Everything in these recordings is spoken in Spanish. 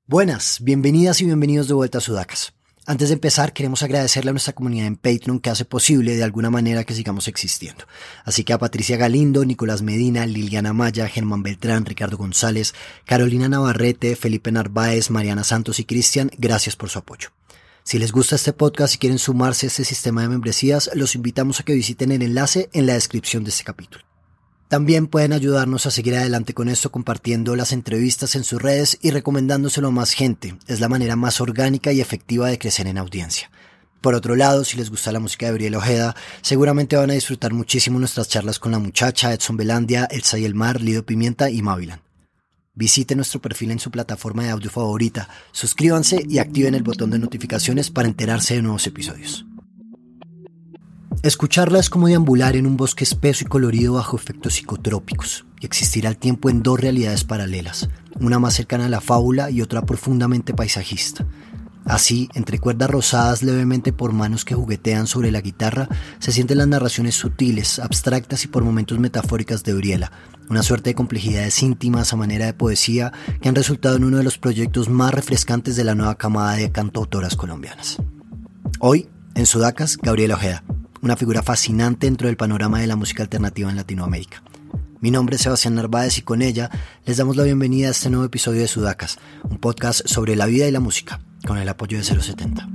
Buenas, bienvenidas y bienvenidos de vuelta a Sudacas. Antes de empezar, queremos agradecerle a nuestra comunidad en Patreon que hace posible de alguna manera que sigamos existiendo. Así que a Patricia Galindo, Nicolás Medina, Liliana Maya, Germán Beltrán, Ricardo González, Carolina Navarrete, Felipe Narváez, Mariana Santos y Cristian, gracias por su apoyo. Si les gusta este podcast y quieren sumarse a este sistema de membresías, los invitamos a que visiten el enlace en la descripción de este capítulo. También pueden ayudarnos a seguir adelante con esto compartiendo las entrevistas en sus redes y recomendándoselo a más gente. Es la manera más orgánica y efectiva de crecer en audiencia. Por otro lado, si les gusta la música de Gabriela Ojeda, seguramente van a disfrutar muchísimo nuestras charlas con La Muchacha, Edson Belandia, Elsa y el Mar, Lido Pimienta y Mavilan. Visiten nuestro perfil en su plataforma de audio favorita, suscríbanse y activen el botón de notificaciones para enterarse de nuevos episodios. Escucharla es como deambular en un bosque espeso y colorido bajo efectos psicotrópicos y existir al tiempo en dos realidades paralelas, una más cercana a la fábula y otra profundamente paisajista. Así, entre cuerdas rozadas levemente por manos que juguetean sobre la guitarra, se sienten las narraciones sutiles, abstractas y por momentos metafóricas de Uriela, una suerte de complejidades íntimas a manera de poesía que han resultado en uno de los proyectos más refrescantes de la nueva camada de cantautoras colombianas. Hoy, en Sudacas, Gabriela Ojeda, una figura fascinante dentro del panorama de la música alternativa en Latinoamérica. Mi nombre es Sebastián Narváez y con ella les damos la bienvenida a este nuevo episodio de Sudacas, un podcast sobre la vida y la música, con el apoyo de 070.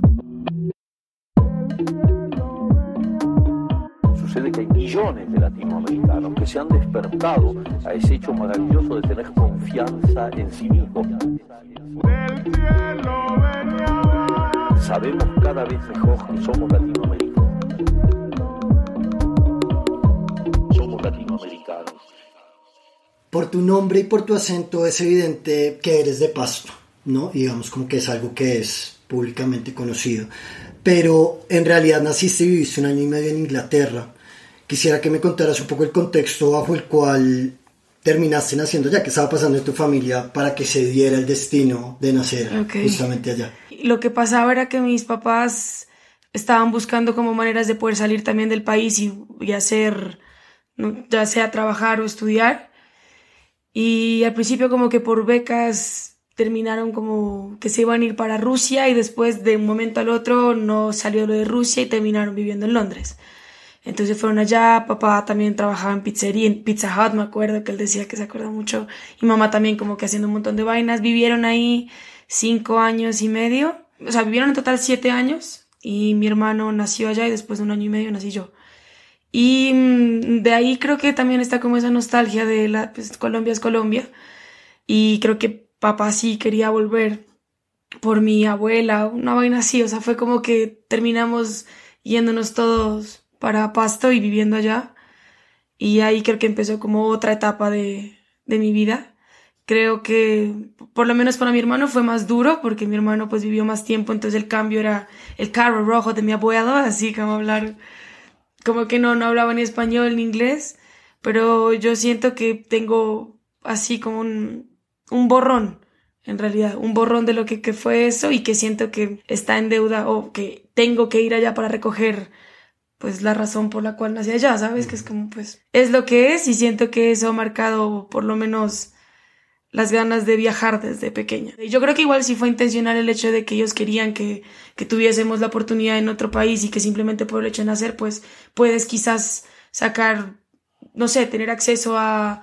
Sucede que hay millones de latinoamericanos que se han despertado a ese hecho maravilloso de tener confianza en sí mismos. Sabemos cada vez mejor que somos latinoamericanos. Latinoamericanos. Por tu nombre y por tu acento es evidente que eres de Pasto, ¿no? Y digamos como que es algo que es públicamente conocido. Pero en realidad naciste y viviste 1 año y medio en Inglaterra. Quisiera que me contaras un poco el contexto bajo el cual terminaste naciendo allá, que estaba pasando en tu familia para que se diera el destino de nacer justamente allá. Lo que pasaba era que mis papás estaban buscando como maneras de poder salir también del país y hacer, ¿no?, ya sea trabajar o estudiar, y al principio como que por becas terminaron como que se iban a ir para Rusia y después de un momento al otro no salió lo de Rusia y terminaron viviendo en Londres. Entonces fueron allá, papá también trabajaba en pizzería, en Pizza Hut, me acuerdo que él decía que se acuerda mucho, y mamá también como que haciendo un montón de vainas. Vivieron ahí 5 años y medio, o sea, vivieron en total 7 años y mi hermano nació allá y después de 1 año y medio nací yo. Y de ahí creo que también está como esa nostalgia de pues, Colombia es Colombia. Y creo que papá sí quería volver por mi abuela, una vaina así. O sea, fue como que terminamos yéndonos todos para Pasto y viviendo allá. Y ahí creo que empezó como otra etapa de mi vida. Creo que, por lo menos para mi hermano, fue más duro porque mi hermano pues vivió más tiempo. Entonces el cambio era el carro rojo de mi abuelo, así como hablar... Como que no hablaba ni español ni inglés, pero yo siento que tengo así como un borrón, en realidad, un borrón de lo que fue eso y que siento que está en deuda o que tengo que ir allá para recoger pues la razón por la cual nací allá, ¿sabes? Que es como pues es lo que es y siento que eso ha marcado por lo menos las ganas de viajar desde pequeña. Y yo creo que igual sí fue intencional el hecho de que ellos querían que tuviésemos la oportunidad en otro país y que simplemente por el hecho de nacer, pues puedes quizás sacar, no sé, tener acceso a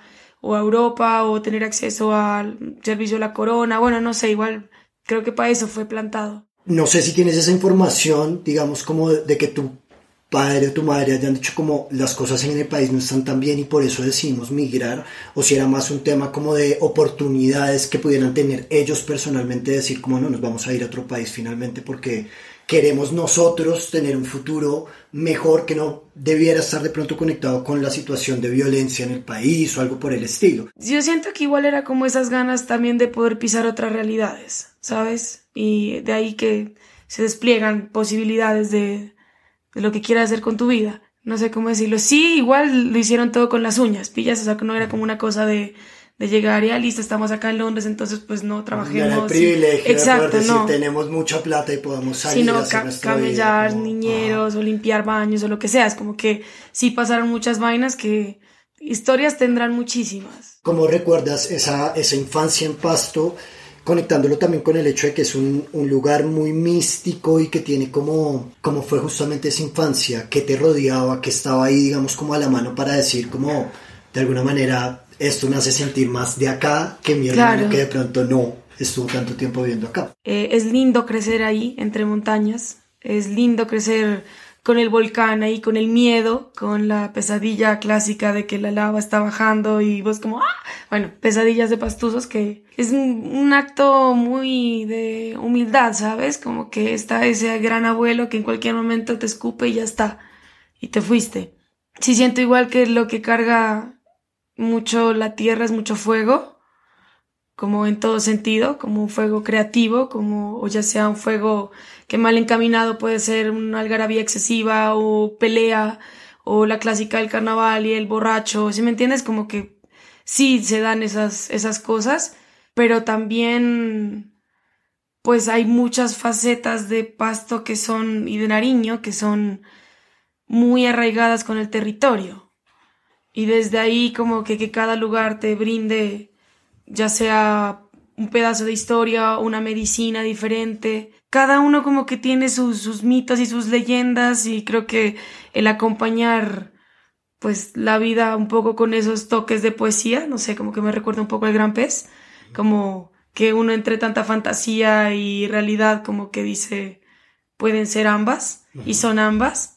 Europa o tener acceso al servicio de la corona. Bueno, no sé, igual creo que para eso fue plantado. No sé si tienes esa información, digamos, como de que tu padre o tu madre hayan dicho como las cosas en el país no están tan bien y por eso decidimos migrar, o si era más un tema como de oportunidades que pudieran tener ellos personalmente, decir como no, nos vamos a ir a otro país finalmente porque queremos nosotros tener un futuro mejor que no debiera estar de pronto conectado con la situación de violencia en el país o algo por el estilo. Yo siento que igual era como esas ganas también de poder pisar otras realidades, ¿sabes? Y de ahí que se despliegan posibilidades de lo que quieras hacer con tu vida. No sé cómo decirlo. Sí, igual lo hicieron todo con las uñas, pillas, o sea, que no era como una cosa de llegar y listo, estamos acá en Londres, entonces pues no trabajemos. Ya el privilegio exacto, de poder decir, no. Tenemos mucha plata y podemos salir sino a hacer nuestra camellar, vida, como, niñeros, o limpiar baños, o lo que sea. Es como que sí pasaron muchas vainas que historias tendrán muchísimas. ¿Cómo recuerdas esa infancia en Pasto? conectándolo también con el hecho de que es un lugar muy místico y que tiene como fue justamente esa infancia, que te rodeaba, que estaba ahí, digamos, como a la mano para decir como, de alguna manera, esto me hace sentir más de acá que mi hermano que de pronto no estuvo tanto tiempo viviendo acá. Es lindo crecer ahí, entre montañas, es lindo crecer con el volcán ahí, con el miedo, con la pesadilla clásica de que la lava está bajando y vos como, ¡ah! Bueno, pesadillas de pastuzos, que es un acto muy de humildad, ¿sabes? Como que está ese gran abuelo que en cualquier momento te escupe y ya está, y te fuiste. Sí siento igual que lo que carga mucho la tierra es mucho fuego, como en todo sentido, como un fuego creativo, como, o ya sea un fuego que mal encaminado puede ser una algarabía excesiva o pelea, o la clásica del carnaval y el borracho, ¿sí me entiendes? Como que sí se dan esas cosas, pero también pues hay muchas facetas de Pasto que son, y de Nariño, que son muy arraigadas con el territorio. Y desde ahí como que cada lugar te brinde ya sea un pedazo de historia o una medicina diferente. Cada uno como que tiene sus mitos y sus leyendas, y creo que el acompañar pues la vida un poco con esos toques de poesía, no sé, como que me recuerda un poco al Gran Pez, como que uno entre tanta fantasía y realidad como que dice, pueden ser ambas, y son ambas.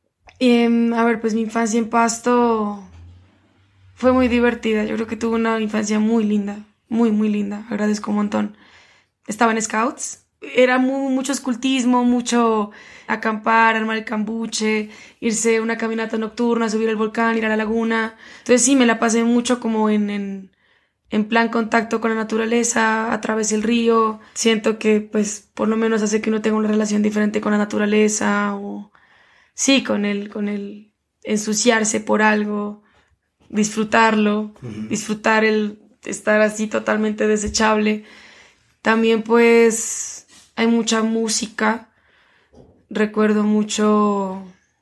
A ver, pues mi infancia en Pasto fue muy divertida. Yo creo que tuve una infancia muy linda, muy, muy linda. Agradezco un montón. Estaba en Scouts. Era mucho escultismo, mucho acampar, armar el cambuche, irse a una caminata nocturna, subir al volcán, ir a la laguna. Entonces sí, me la pasé mucho como en plan contacto con la naturaleza, a través del río. Siento que pues por lo menos hace que uno tenga una relación diferente con la naturaleza, o sí, con el ensuciarse por algo, disfrutarlo, disfrutar el estar así totalmente desechable. También pues hay mucha música, recuerdo mucho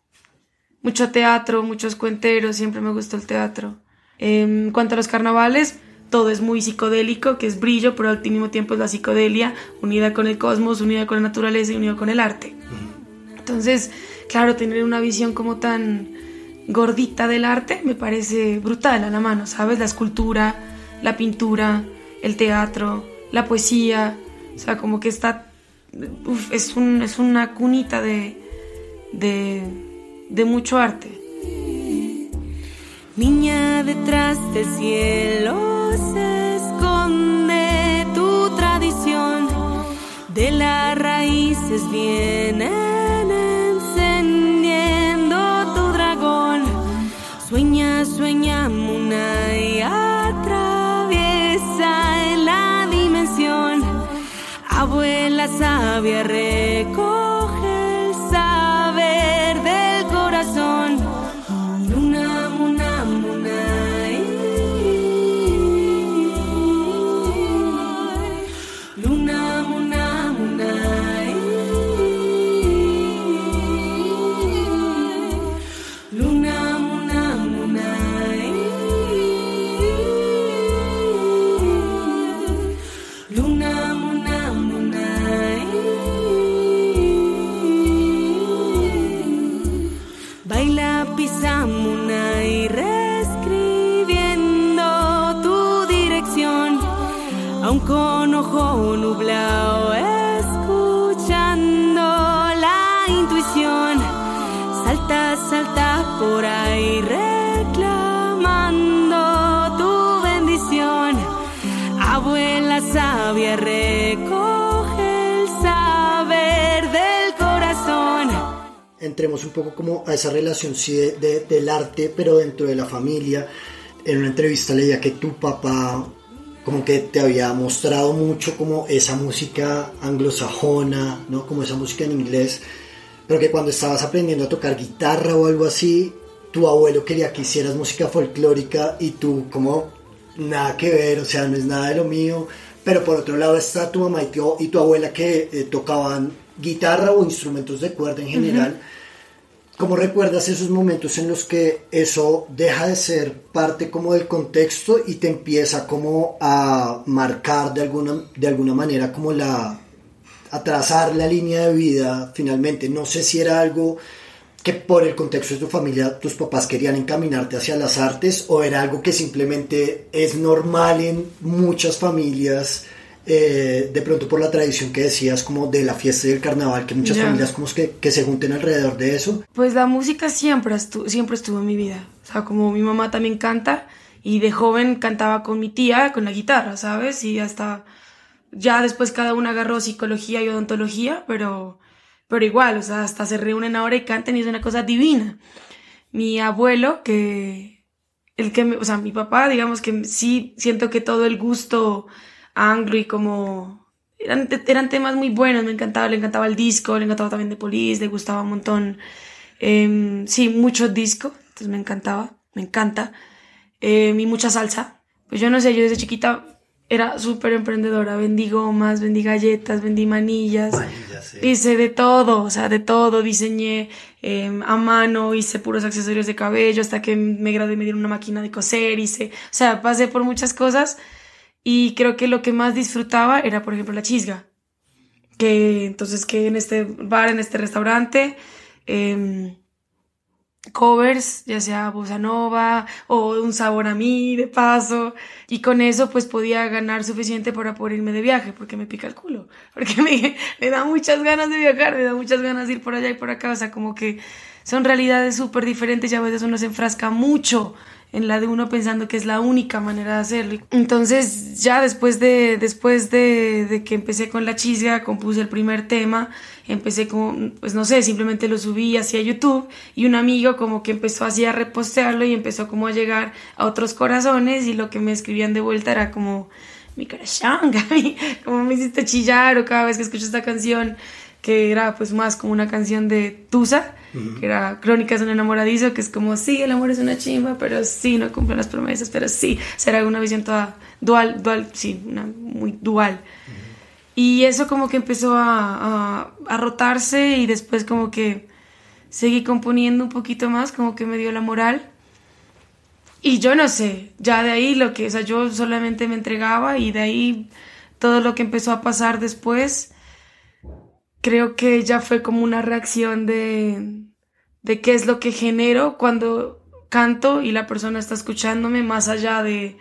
teatro, muchos cuenteros, siempre me gustó el teatro. En cuanto a los carnavales, todo es muy psicodélico, que es brillo, pero al mismo tiempo es la psicodelia unida con el cosmos, unida con la naturaleza y unida con el arte. Entonces, claro, tener una visión como tan gordita del arte me parece brutal a la mano, ¿sabes? La escultura, la pintura, el teatro, la poesía, o sea, como que está, es una cunita de mucho arte. Niña, detrás del cielo se esconde tu tradición, de las raíces vienen encendiendo tu dragón. Sueña, sueña, Muna, y atraviesa en la dimensión. Abuela sabia, recoge el saber del corazón. Luna, Muna, Muna, Luna, Muna, Muna, Luna, Muna, Muna, Luna, Muna, Muna. Baila, pisa, Muna, y reescribiendo tu dirección, aún con ojo nublado, escuchando la intuición. Salta, salta por ahí, reclamando tu bendición. Abuela sabia, recoge el saber del corazón. Entremos un poco como a esa relación sí del arte, pero dentro de la familia. En una entrevista leía que tu papá como que te había mostrado mucho como esa música anglosajona, ¿no? Como esa música en inglés, pero que cuando estabas aprendiendo a tocar guitarra o algo así, tu abuelo quería que hicieras música folclórica y tú como nada que ver, o sea, no es nada de lo mío. Pero por otro lado está tu mamá y tu abuela que tocaban guitarra o instrumentos de cuerda en general. ¿Cómo recuerdas esos momentos en los que eso deja de ser parte como del contexto y te empieza como a marcar de alguna manera como a trazar la línea de vida finalmente? No sé si era algo que por el contexto de tu familia, tus papás querían encaminarte hacia las artes, o era algo que simplemente es normal en muchas familias, de pronto por la tradición que decías como de la fiesta y del carnaval, que muchas familias como que se junten alrededor de eso. Pues la música siempre estuvo en mi vida, o sea, como mi mamá también canta, y de joven cantaba con mi tía, con la guitarra, ¿sabes? Y hasta ya después cada una agarró psicología y odontología, pero igual, o sea, hasta se reúnen ahora y cantan y es una cosa divina. Mi abuelo, o sea, mi papá, digamos que sí siento que todo el gusto anglo y como eran temas muy buenos, le encantaba el disco, le encantaba también The Police, le gustaba un montón, sí, mucho disco, entonces me encanta, y mucha salsa. Pues yo no sé, yo desde chiquita era súper emprendedora, vendí gomas, vendí galletas, vendí manillas, sí. Hice de todo, o sea, de todo, diseñé a mano, hice puros accesorios de cabello, hasta que me gradué me dieron una máquina de coser, o sea, pasé por muchas cosas, y creo que lo que más disfrutaba era, por ejemplo, la chisga, que en este bar, en este restaurante, covers, ya sea bossa nova o Un Sabor a Mí, de paso, y con eso pues podía ganar suficiente para poder irme de viaje, porque me pica el culo, porque me da muchas ganas de viajar, me da muchas ganas de ir por allá y por acá, o sea, como que son realidades súper diferentes y a veces uno se enfrasca mucho en la de uno pensando que es la única manera de hacerlo. Entonces ya después de que empecé con la chisga, compuse el primer tema, empecé como, pues no sé, simplemente lo subí hacia YouTube y un amigo como que empezó así a repostearlo y empezó como a llegar a otros corazones, y lo que me escribían de vuelta era como: mi corazón, Gaby, como me hiciste chillar, o cada vez que escucho esta canción, que era pues más como una canción de Tusa, que era Crónicas de un enamoradizo, que es como, sí, el amor es una chimba, pero sí, no cumple las promesas, pero sí, será una visión toda dual, sí, muy dual. Y eso como que empezó a rotarse, y después como que seguí componiendo un poquito más, como que me dio la moral. Y yo no sé, ya de ahí o sea, yo solamente me entregaba, y de ahí todo lo que empezó a pasar después, creo que ya fue como una reacción de qué es lo que genero cuando canto y la persona está escuchándome, más allá de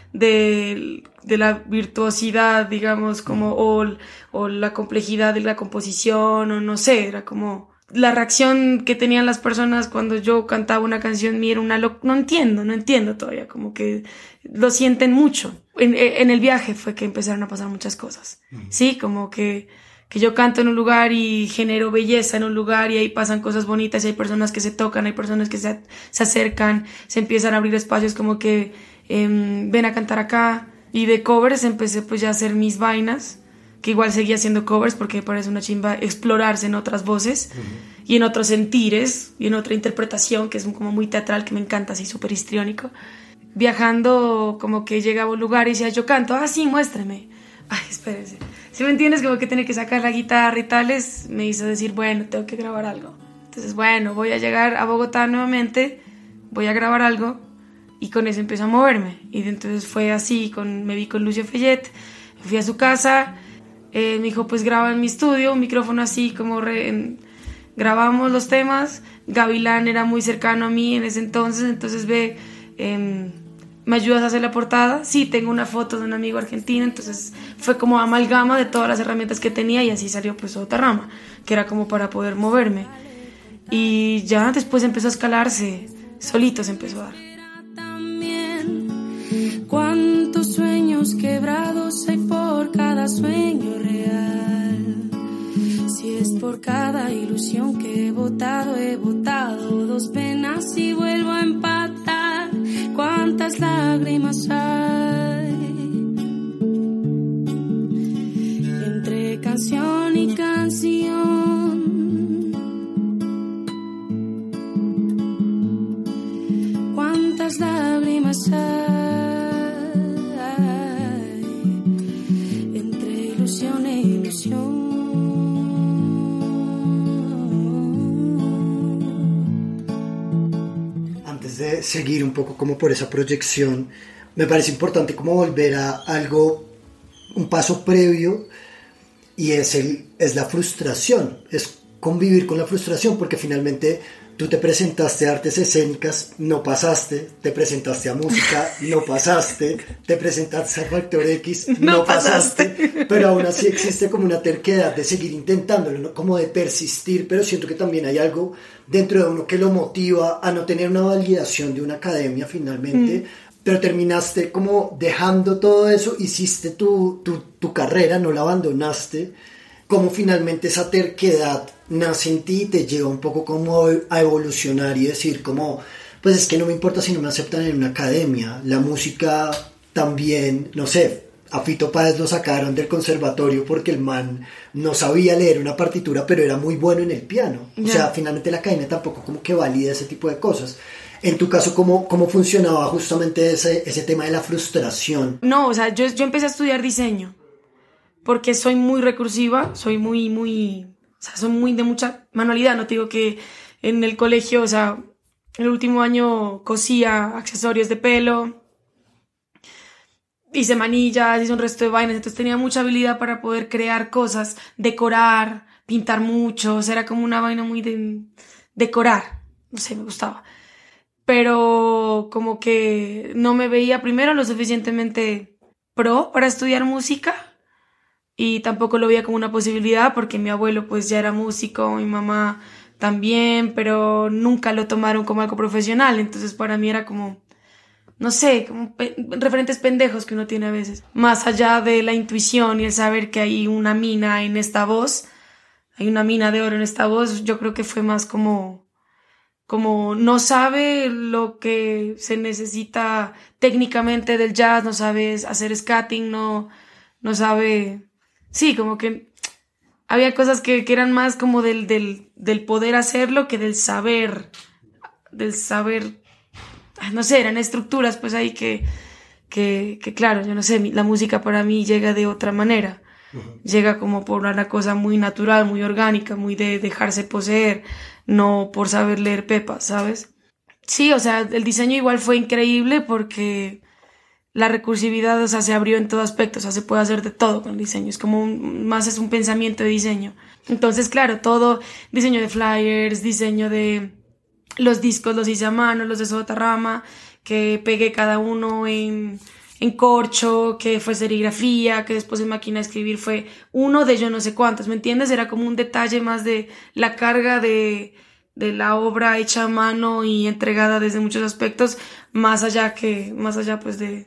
la virtuosidad, digamos, como o la complejidad de la composición, o no sé, era como la reacción que tenían las personas cuando yo cantaba una canción mía, era no entiendo todavía, como que lo sienten mucho. En el viaje fue que empezaron a pasar muchas cosas, sí, como que yo canto en un lugar y genero belleza en un lugar, y ahí pasan cosas bonitas, y hay personas que se tocan, hay personas que se acercan, se empiezan a abrir espacios como que ven a cantar acá. Y de covers empecé pues ya a hacer mis vainas, que igual seguía haciendo covers porque me parece una chimba explorarse en otras voces y en otros sentires y en otra interpretación, que es como muy teatral, que me encanta, así súper histriónico. Viajando, como que llegaba a un lugar y decía, yo canto, sí, muéstrame. Ay, espérense. Si me entiendes, como que tenía que sacar la guitarra y tales, me hizo decir, bueno, tengo que grabar algo. Entonces, bueno, voy a llegar a Bogotá nuevamente, voy a grabar algo, y con eso empiezo a moverme. Y entonces fue así, me vi con Lucio Fellet, fui a su casa, me dijo, pues graba en mi estudio, un micrófono así, como grabamos los temas. Gavilán era muy cercano a mí en ese entonces ¿me ayudas a hacer la portada? Sí, tengo una foto de un amigo argentino. Entonces fue como amalgama de todas las herramientas que tenía, y así salió pues otra rama, que era como para poder moverme. Y ya después empezó a escalarse, solito se empezó a dar. Cuántos sueños quebrados hay por cada sueño real. Si es por cada ilusión que he botado dos penas y vuelvo a empatar. Cuántas lágrimas hay entre canción y canción. Cuántas lágrimas hay entre ilusión e ilusión. seguir un poco como por esa proyección, me parece importante como volver a algo, un paso previo, y es la frustración, es convivir con la frustración, porque finalmente tú te presentaste a artes escénicas, no pasaste, te presentaste a música, no pasaste, te presentaste a Factor X, no pasaste, pero aún así existe como una terquedad de seguir intentándolo, ¿no? Como de persistir, pero siento que también hay algo dentro de uno que lo motiva a no tener una validación de una academia finalmente, pero terminaste como dejando todo eso, hiciste tu carrera, no la abandonaste. Como finalmente esa terquedad nace en ti y te lleva un poco como a evolucionar y decir como, pues es que no me importa si no me aceptan en una academia, la música también, no sé, a Fito Páez lo sacaron del conservatorio porque el man no sabía leer una partitura, pero era muy bueno en el piano. O sea, finalmente la academia tampoco como que valida ese tipo de cosas. En tu caso, ¿cómo funcionaba justamente ese tema de la frustración? No, o sea, yo empecé a estudiar diseño porque soy muy recursiva, soy muy, o sea, soy muy de mucha manualidad. No te digo que en el colegio, o sea, el último año cosía accesorios de pelo, hice manillas, hice un resto de vainas, entonces tenía mucha habilidad para poder crear cosas, decorar, pintar mucho, o sea, era como una vaina muy de decorar, no sé, me gustaba. Pero como que no me veía primero lo suficientemente pro para estudiar música y tampoco lo veía como una posibilidad porque mi abuelo pues ya era músico, mi mamá también, pero nunca lo tomaron como algo profesional, entonces para mí era como, no sé, como referentes pendejos que uno tiene a veces. Más allá de la intuición y el saber que hay una mina en esta voz, hay una mina de oro en esta voz, yo creo que fue más como no sabe lo que se necesita técnicamente del jazz, no sabe hacer scatting, no sabe, sí, como que había cosas que eran más como del poder hacerlo que del saber, no sé, eran estructuras pues ahí que claro, yo no sé, la música para mí llega de otra manera. Llega como por una cosa muy natural, muy orgánica, muy de dejarse poseer, no por saber leer pepas, ¿sabes? Sí, o sea, el diseño igual fue increíble porque la recursividad, o sea, se abrió en todo aspecto, o sea, se puede hacer de todo con el diseño, es como más es un pensamiento de diseño. Entonces, claro, todo, diseño de flyers, diseño de los discos los hice a mano, los de Sotarrama, que pegué cada uno en corcho, que fue serigrafía, que después en máquina de escribir fue uno de yo no sé cuántos, ¿me entiendes? Era como un detalle más de la carga de la obra hecha a mano y entregada desde muchos aspectos, más allá pues de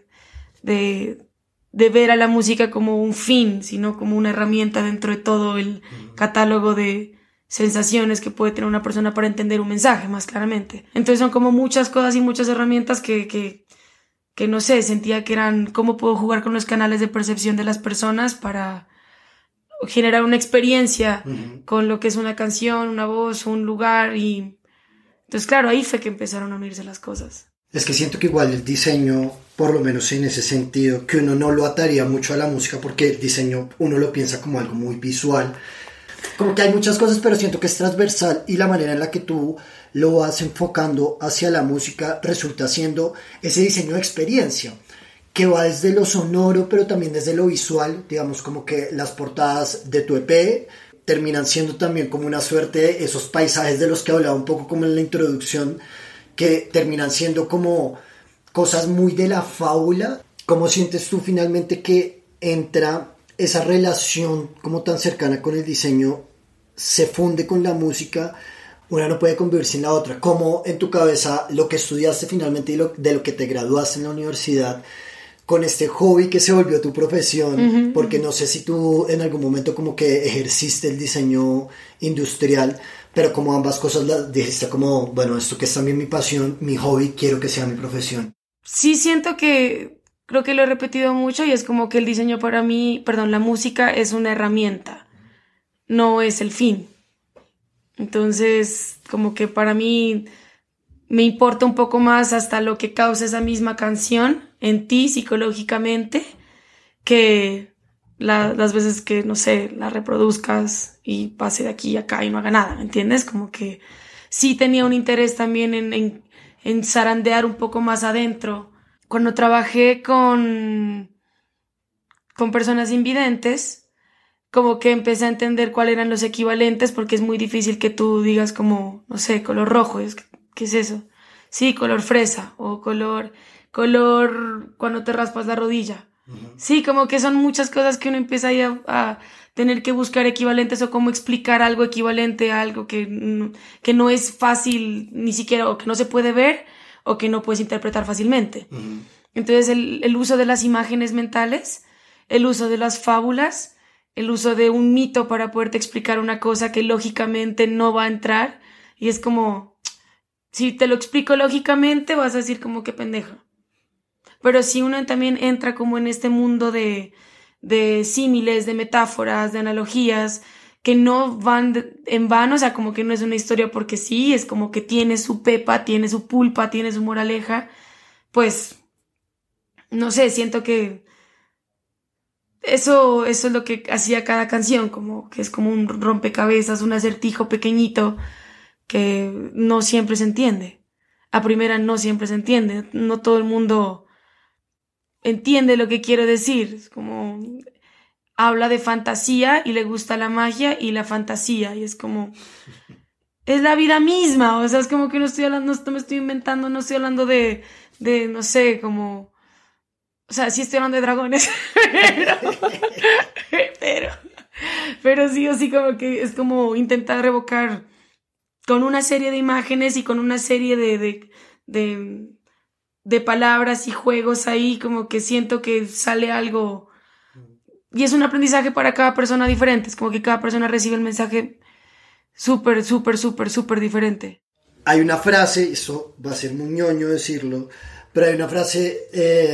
ver a la música como un fin, sino como una herramienta dentro de todo el catálogo de sensaciones que puede tener una persona para entender un mensaje más claramente. Entonces son como muchas cosas y muchas herramientas que no sé, sentía que eran cómo puedo jugar con los canales de percepción de las personas para generar una experiencia con lo que es una canción, una voz, un lugar y entonces claro, ahí fue que empezaron a unirse las cosas. Es que siento que igual el diseño, por lo menos en ese sentido, que uno no lo ataría mucho a la música porque el diseño uno lo piensa como algo muy visual. Como que hay muchas cosas, pero siento que es transversal y la manera en la que tú lo vas enfocando hacia la música resulta siendo ese diseño de experiencia que va desde lo sonoro pero también desde lo visual, digamos como que las portadas de tu EP terminan siendo también como una suerte de esos paisajes de los que hablaba un poco como en la introducción, que terminan siendo como cosas muy de la fábula. ¿Cómo sientes tú finalmente que entra esa relación como tan cercana con el diseño, se funde con la música? Una no puede convivir sin la otra. ¿Cómo en tu cabeza lo que estudiaste finalmente y de lo que te graduaste en la universidad con este hobby que se volvió tu profesión? Porque no sé si tú en algún momento como que ejerciste el diseño industrial, pero como ambas cosas las dijiste como, bueno, esto que es también mi pasión, mi hobby, quiero que sea mi profesión. Sí, siento que creo que lo he repetido mucho y es como que el diseño para mí, la música es una herramienta, no es el fin. Entonces, como que para mí me importa un poco más hasta lo que causa esa misma canción en ti psicológicamente que las veces que, no sé, la reproduzcas y pase de aquí a acá y no haga nada, ¿me entiendes? Como que sí tenía un interés también en en zarandear un poco más adentro. Cuando trabajé con personas invidentes, como que empecé a entender cuáles eran los equivalentes, porque es muy difícil que tú digas como, no sé, color rojo, ¿qué es eso? Sí, color fresa, o color cuando te raspas la rodilla. Sí, como que son muchas cosas que uno empieza a tener que buscar equivalentes o cómo explicar algo equivalente a algo que no es fácil ni siquiera, o que no se puede ver o que no puedes interpretar fácilmente. Entonces el uso de las imágenes mentales, el uso de las fábulas, el uso de un mito para poderte explicar una cosa que lógicamente no va a entrar, y es como, si te lo explico lógicamente vas a decir como qué pendeja. Pero si uno también entra como en este mundo de símiles, de metáforas, de analogías, que no van en vano, o sea, como que no es una historia porque sí, es como que tiene su pepa, tiene su pulpa, tiene su moraleja, pues, no sé, siento que eso es lo que hacía cada canción, como que es como un rompecabezas, un acertijo pequeñito que no siempre se entiende. A primera no siempre se entiende, no todo el mundo entiende lo que quiero decir. Es como habla de fantasía y le gusta la magia y la fantasía, y es como es la vida misma, o sea, es como que no estoy hablando, no me estoy inventando, no estoy hablando de no sé, como, o sea, sí estoy hablando de dragones, pero sí o sí, como que es como intentar revocar con una serie de imágenes y con una serie de palabras y juegos ahí, como que siento que sale algo, y es un aprendizaje para cada persona diferente, es como que cada persona recibe el mensaje súper, súper, súper, súper diferente. Hay una frase, eso va a ser muy ñoño decirlo, pero hay una frase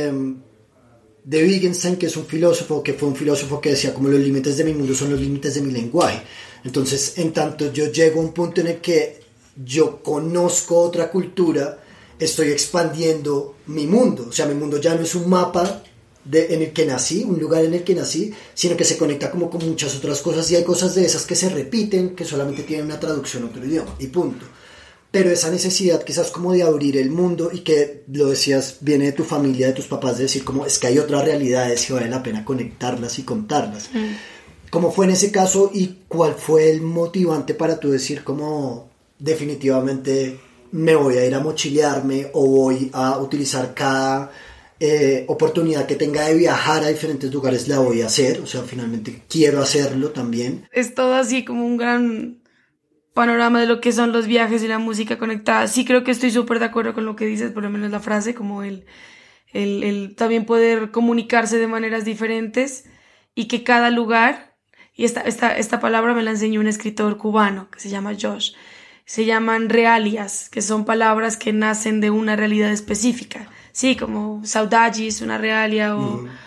de Wittgenstein, que es un filósofo, que fue un filósofo que decía como los límites de mi mundo son los límites de mi lenguaje. Entonces, en tanto yo llego a un punto en el que yo conozco otra cultura, estoy expandiendo mi mundo. O sea, mi mundo ya no es un mapa en el que nací, un lugar en el que nací, sino que se conecta como con muchas otras cosas, y hay cosas de esas que se repiten, que solamente tienen una traducción a otro idioma, y punto. Pero esa necesidad quizás como de abrir el mundo, y que lo decías, viene de tu familia, de tus papás, de decir como es que hay otras realidades y vale la pena conectarlas y contarlas. ¿Cómo fue en ese caso y cuál fue el motivante para tú decir como definitivamente me voy a ir a mochilearme o voy a utilizar cada oportunidad que tenga de viajar a diferentes lugares, la voy a hacer? O sea, finalmente quiero hacerlo también. Es todo así como un gran panorama de lo que son los viajes y la música conectada. Sí, creo que estoy súper de acuerdo con lo que dices, por lo menos la frase, como el también poder comunicarse de maneras diferentes, y que cada lugar, y esta palabra me la enseñó un escritor cubano que se llama Josh, se llaman realias, que son palabras que nacen de una realidad específica. Sí, como saudade es una realia,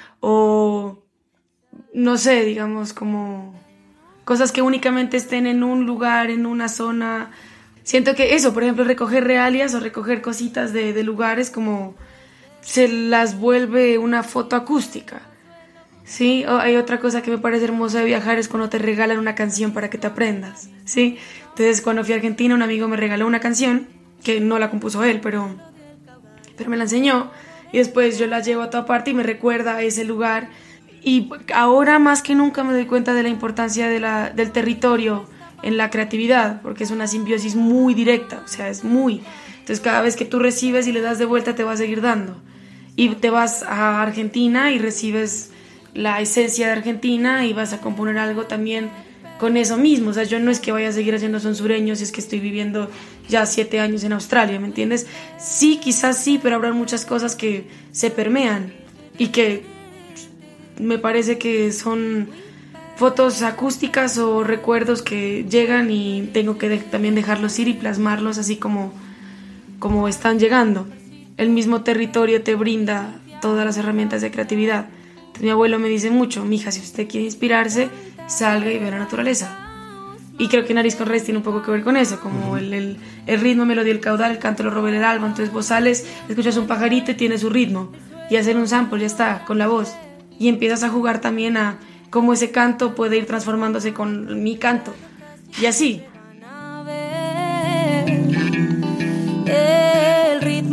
o no sé, digamos, como cosas que únicamente estén en un lugar, en una zona. Siento que eso, por ejemplo, recoger realias o recoger cositas de lugares, como se las vuelve una foto acústica. Sí, hay otra cosa que me parece hermosa de viajar, es cuando te regalan una canción para que te aprendas, ¿sí? Entonces, cuando fui a Argentina, un amigo me regaló una canción, que no la compuso él, pero me la enseñó, y después yo la llevo a toda parte y me recuerda a ese lugar. Y ahora más que nunca me doy cuenta de la importancia del territorio en la creatividad, porque es una simbiosis muy directa, o sea, es muy... Entonces, cada vez que tú recibes y le das de vuelta, te va a seguir dando. Y te vas a Argentina y recibes la esencia de Argentina y vas a componer algo también con eso mismo. O sea, yo no es que vaya a seguir haciendo son sureños, es que estoy viviendo ya 7 años en Australia, ¿me entiendes? Sí, quizás sí, pero habrá muchas cosas que se permean y que me parece que son fotos acústicas o recuerdos que llegan, y tengo que también dejarlos ir y plasmarlos así como están llegando. El mismo territorio te brinda todas las herramientas de creatividad. Entonces, mi abuelo me dice mucho: mija, si usted quiere inspirarse, salga y vea la naturaleza. Y creo que Nariz con Res tiene un poco que ver con eso, como el ritmo, melodía, el caudal, el canto lo roba el alma. Entonces vos sales, escuchas un pajarito y tiene su ritmo, y hacer un sample, ya está, con la voz. Y empiezas a jugar también a cómo ese canto puede ir transformándose con mi canto. Y así. El ritmo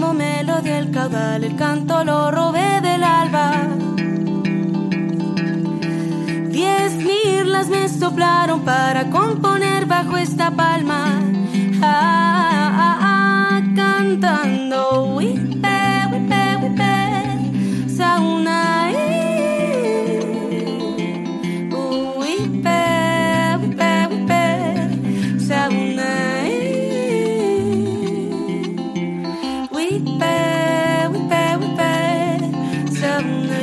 el canto lo robé del alba. 10.000 las me soplaron para componer bajo esta palma. Cantando wipe, wipe, wipe, sauna wipe, wipe, wipe, sauna wipe, wipe, wipe, sauna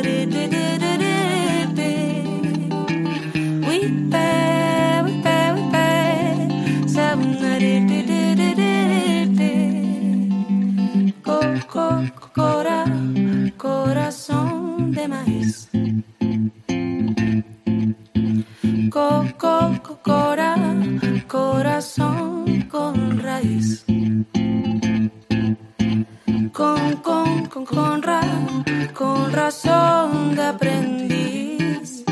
corazón de maíz. Corazón con raíz. Con razón de aprendiz.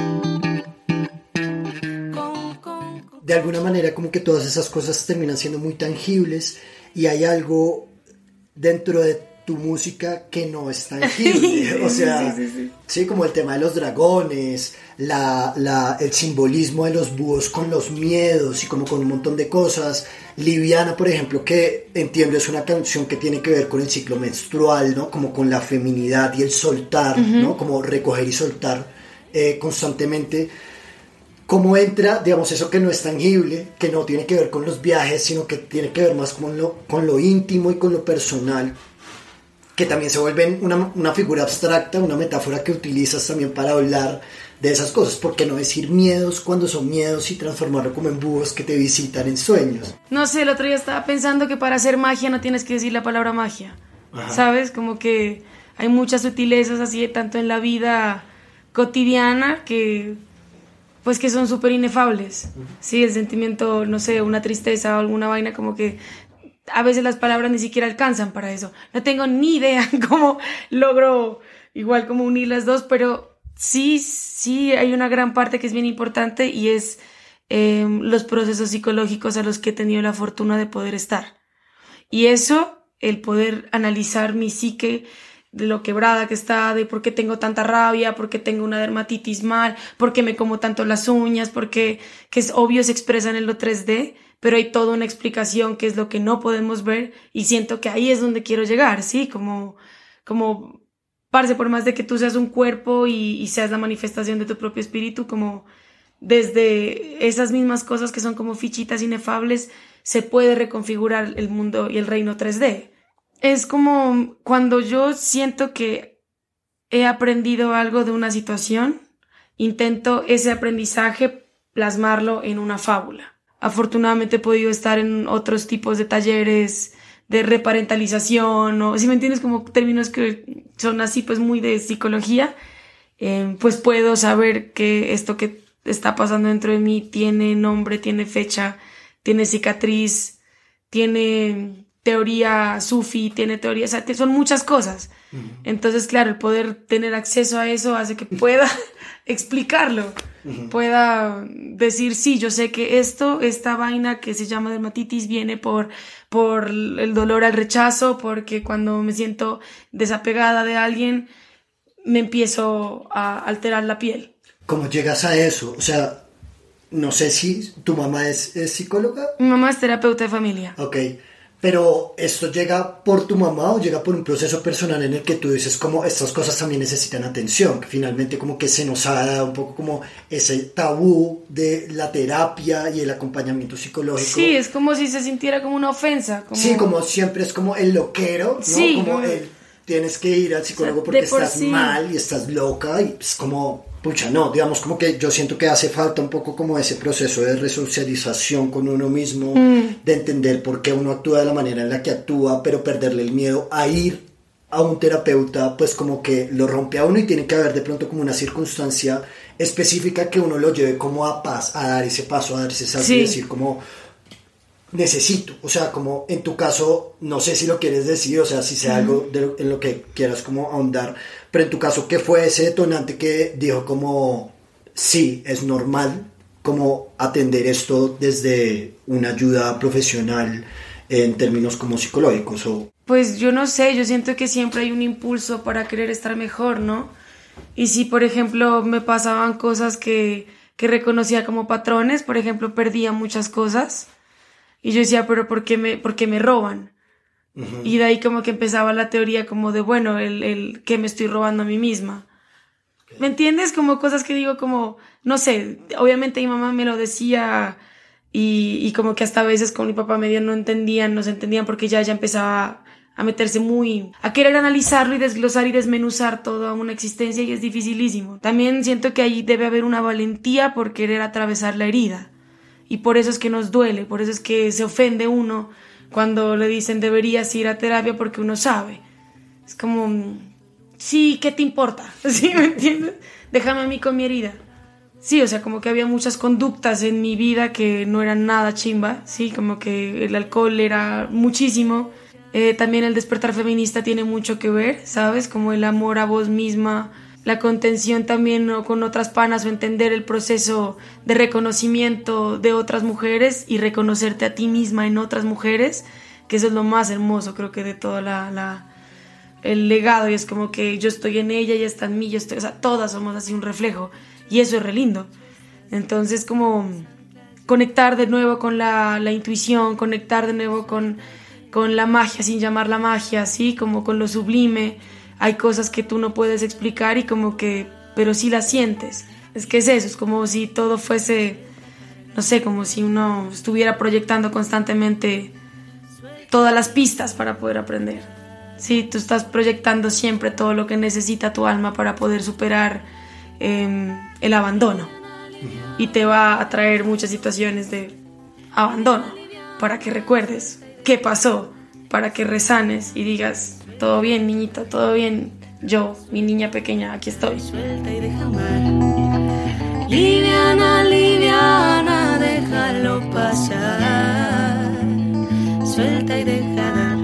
De alguna manera como que todas esas cosas terminan siendo muy tangibles y hay algo dentro de tu música que no es tangible, o sea, sí, como el tema de los dragones, el simbolismo de los búhos con los miedos y como con un montón de cosas. Liviana, por ejemplo, que entiendo es una canción que tiene que ver con el ciclo menstrual, ¿no? Como con la feminidad y el soltar, ¿no? Como recoger y soltar constantemente. Cómo entra, digamos, eso que no es tangible, que no tiene que ver con los viajes, sino que tiene que ver más con lo íntimo y con lo personal, que también se vuelven una figura abstracta, una metáfora que utilizas también para hablar de esas cosas. ¿Por qué no decir miedos cuando son miedos y transformarlo como en búhos que te visitan en sueños? No sé, el otro día estaba pensando que para hacer magia no tienes que decir la palabra magia. Ajá. ¿Sabes? Como que hay muchas sutilezas así, tanto en la vida cotidiana que son súper inefables. Sí, el sentimiento, no sé, una tristeza o alguna vaina, como que a veces las palabras ni siquiera alcanzan para eso. No tengo ni idea cómo logro igual como unir las dos, pero sí hay una gran parte que es bien importante y es los procesos psicológicos a los que he tenido la fortuna de poder estar. Y eso, el poder analizar mi psique, de lo quebrada que está, de por qué tengo tanta rabia, por qué tengo una dermatitis mal, por qué me como tanto las uñas, porque que es obvio se expresa en lo 3D, pero hay toda una explicación que es lo que no podemos ver y siento que ahí es donde quiero llegar, ¿sí? Como parce, por más de que tú seas un cuerpo y seas la manifestación de tu propio espíritu, como desde esas mismas cosas que son como fichitas inefables, se puede reconfigurar el mundo y el reino 3D. Es como cuando yo siento que he aprendido algo de una situación, intento ese aprendizaje plasmarlo en una fábula. Afortunadamente he podido estar en otros tipos de talleres de reparentalización, o si me entiendes, como términos que son así pues muy de psicología, pues puedo saber que esto que está pasando dentro de mí tiene nombre, tiene fecha, tiene cicatriz, tiene teoría sufi, tiene teoría, o sea, son muchas cosas. Entonces, claro, el poder tener acceso a eso hace que pueda explicarlo, pueda decir, sí, yo sé que esta vaina que se llama dermatitis viene por el dolor al rechazo, porque cuando me siento desapegada de alguien, me empiezo a alterar la piel. ¿Cómo llegas a eso? O sea, no sé si tu mamá es psicóloga. Mi mamá es terapeuta de familia. Ok. Pero ¿esto llega por tu mamá o llega por un proceso personal en el que tú dices como estas cosas también necesitan atención? Que finalmente como que se nos ha dado un poco como ese tabú de la terapia y el acompañamiento psicológico. Sí, es como si se sintiera como una ofensa. Sí, como siempre es como el loquero, ¿no? Sí, como tienes que ir al psicólogo porque estás mal y estás loca y es como... Pucha, no, digamos como que yo siento que hace falta un poco como ese proceso de resocialización con uno mismo, de entender por qué uno actúa de la manera en la que actúa, pero perderle el miedo a ir a un terapeuta, pues como que lo rompe a uno y tiene que haber de pronto como una circunstancia específica que uno lo lleve como a paz, a dar ese paso, a dar ese salto y decir como... necesito, o sea, como en tu caso, no sé si lo quieres decir, o sea, si sea algo en lo que quieras como ahondar, pero en tu caso, ¿qué fue ese detonante que dijo como, sí, es normal como atender esto desde una ayuda profesional en términos como psicológicos? Pues yo no sé, yo siento que siempre hay un impulso para querer estar mejor, ¿no? Y si, por ejemplo, me pasaban cosas que reconocía como patrones, por ejemplo, perdía muchas cosas y yo decía, pero ¿por qué me roban? Uh-huh. Y de ahí como que empezaba la teoría como de, bueno, el que me estoy robando a mí misma. Okay. ¿Me entiendes? Como cosas que digo como, no sé, obviamente mi mamá me lo decía y como que hasta a veces con mi papá medio no se entendían porque ya empezaba a meterse a querer analizarlo y desglosar y desmenuzar toda una existencia y es dificilísimo. También siento que ahí debe haber una valentía por querer atravesar la herida y por eso es que nos duele, por eso es que se ofende uno cuando le dicen deberías ir a terapia porque uno sabe. Es como, sí, ¿qué te importa? ¿Sí me entiendes? Déjame a mí con mi herida. Sí, o sea, como que había muchas conductas en mi vida que no eran nada chimba, sí, como que el alcohol era muchísimo. También el despertar feminista tiene mucho que ver, ¿sabes? Como el amor a vos misma, la contención también, ¿no?, con otras panas o entender el proceso de reconocimiento de otras mujeres y reconocerte a ti misma en otras mujeres, que eso es lo más hermoso, creo que de todo el legado, y es como que yo estoy en ella, ella está en mí, o sea, todas somos así un reflejo y eso es re lindo. Entonces como conectar de nuevo con la intuición, conectar de nuevo con la magia sin llamarla magia, ¿sí? Como con lo sublime. Hay cosas que tú no puedes explicar y como que, pero sí las sientes. Es que es eso, es como si todo fuese, no sé, como si uno estuviera proyectando constantemente todas las pistas para poder aprender. Sí, tú estás proyectando siempre todo lo que necesita tu alma para poder superar el abandono. Y te va a traer muchas situaciones de abandono para que recuerdes qué pasó, para que resanes y digas, todo bien, niñita, todo bien, yo, mi niña pequeña, aquí estoy. Suelta y deja amar. Liviana, liviana, déjalo pasar. Suelta y deja dar.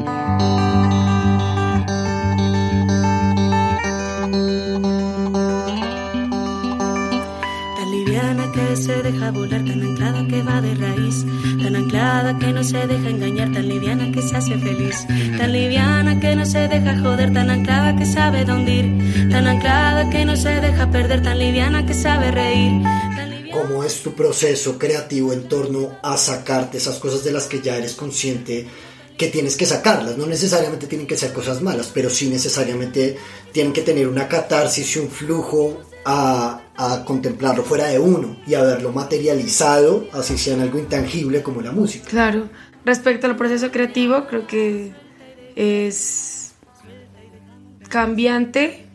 Tan liviana que se deja volar, tan anclada que va de raíz, tan anclada que no se deja engañar, tan liviana que se hace feliz, tan liviana que no se deja joder, tan anclada que sabe dónde ir, tan anclada que no se deja perder, tan liviana que sabe reír. ¿Cómo es tu proceso creativo en torno a sacarte esas cosas de las que ya eres consciente que tienes que sacarlas? No necesariamente tienen que ser cosas malas, pero sí necesariamente tienen que tener una catarsis y un flujo a contemplarlo fuera de uno y a verlo materializado, así sea en algo intangible como la música. Claro, respecto al proceso creativo, creo que es cambiante,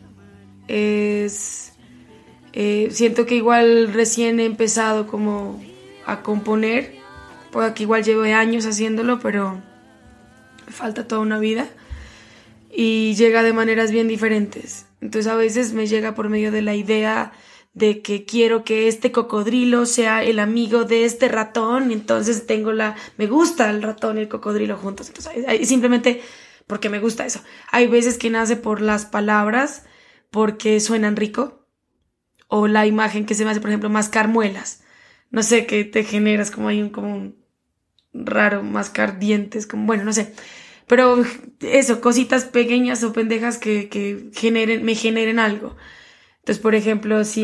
siento que igual recién he empezado como a componer, puede que igual llevo años haciéndolo, pero me falta toda una vida y llega de maneras bien diferentes. Entonces a veces me llega por medio de la idea de que quiero que este cocodrilo sea el amigo de este ratón, entonces me gusta el ratón y el cocodrilo juntos, entonces simplemente porque me gusta eso. Hay veces que nace por las palabras, porque suenan rico, o la imagen que se me hace, por ejemplo, mascar muelas, no sé, que te generas como hay como un raro mascar dientes, como bueno, no sé. Pero eso, cositas pequeñas o pendejas que me generen algo. Entonces, por ejemplo, si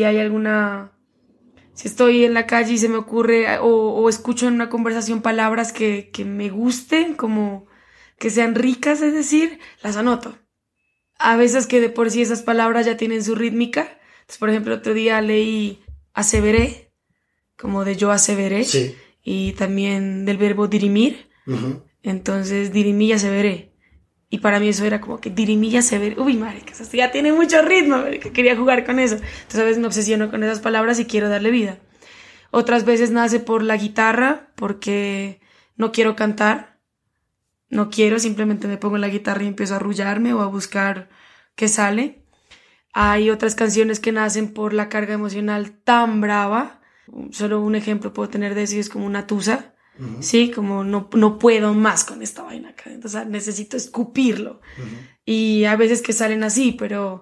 estoy en la calle y se me ocurre o escucho en una conversación palabras que me gusten, como que sean ricas, es decir, las anoto. A veces que de por sí esas palabras ya tienen su rítmica. Entonces, por ejemplo, otro día leí aseveré, como de yo aseveré, sí. Y también del verbo dirimir. Uh-huh. Entonces, dirimí y aseveré. Y para mí eso era como que dirimí y aseveré. Uy, marica, eso ya tiene mucho ritmo, marica, quería jugar con eso. Entonces a veces me obsesiono con esas palabras y quiero darle vida. Otras veces nace por la guitarra, porque no quiero cantar. No quiero, simplemente me pongo en la guitarra y empiezo a arrullarme o a buscar qué sale. Hay otras canciones que nacen por la carga emocional tan brava. Solo un ejemplo puedo tener de eso y es como una tusa. Uh-huh. Sí, como no puedo más con esta vaina acá, entonces necesito escupirlo. Uh-huh. Y a veces que salen así, pero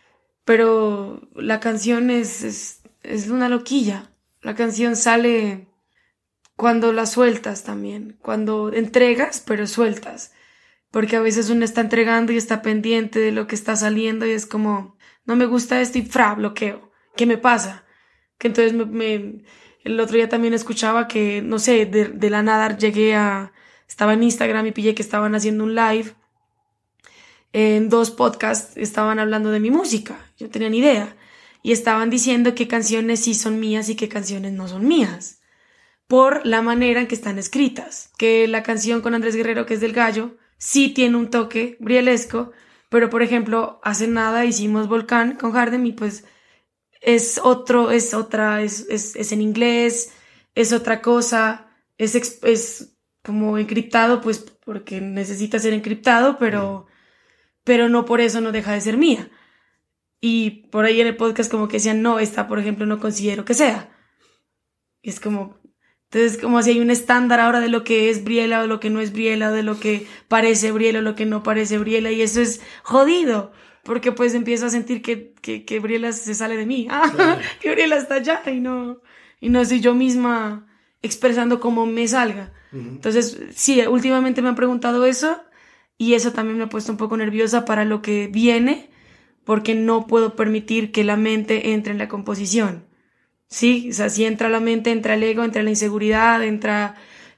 la canción es una loquilla. La canción sale cuando la sueltas también, cuando entregas pero sueltas. porque a veces uno está entregando y está pendiente de lo que está saliendo y es como, no me gusta esto y bloqueo. ¿Qué me pasa? Que entonces el otro día también escuchaba que, no sé, de la nada estaba en Instagram y pillé que estaban haciendo un live. En 2 podcasts estaban hablando de mi música, yo no tenía ni idea. Y estaban diciendo qué canciones sí son mías y qué canciones no son mías, por la manera en que están escritas. Que la canción con Andrés Guerrero, que es del Gallo, sí tiene un toque brielesco, pero por ejemplo, hace nada hicimos Volcán con Hardem y pues es en inglés, es otra cosa, es como encriptado, pues porque necesita ser encriptado, pero no por eso no deja de ser mía. Y por ahí en el podcast como que decían, no, esta por ejemplo no considero que sea. Y es como, entonces como si hay un estándar ahora de lo que es Briela o lo que no es Briela, o de lo que parece Briela o lo que no parece Briela, y eso es jodido, porque pues empiezo a sentir que Briela se sale de mí, claro. Que Briela está allá y no soy yo misma expresando como me salga. Uh-huh. Entonces sí, últimamente me han preguntado eso, y eso también me ha puesto un poco nerviosa para lo que viene, porque no puedo permitir que la mente entre en la composición. Sí, o sea, si entra la mente, entra el ego, entra la inseguridad, entra